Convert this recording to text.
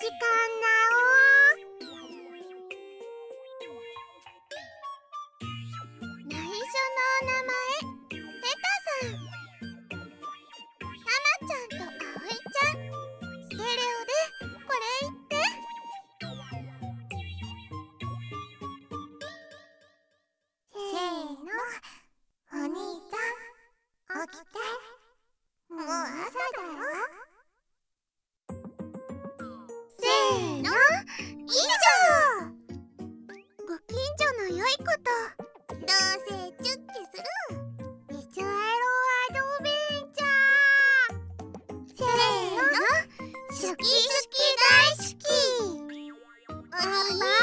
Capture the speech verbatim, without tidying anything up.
内緒のお名前、テタさん。タマちゃんとアオイちゃん、ステレオでこれ言って。せーの、お兄ちゃん起きて、もう朝だよ。せーの、以上。ご近所の良いこと、どうせチュッチュするリチュエロアドベンチャー。せーの、シュキシュキ大好き。おに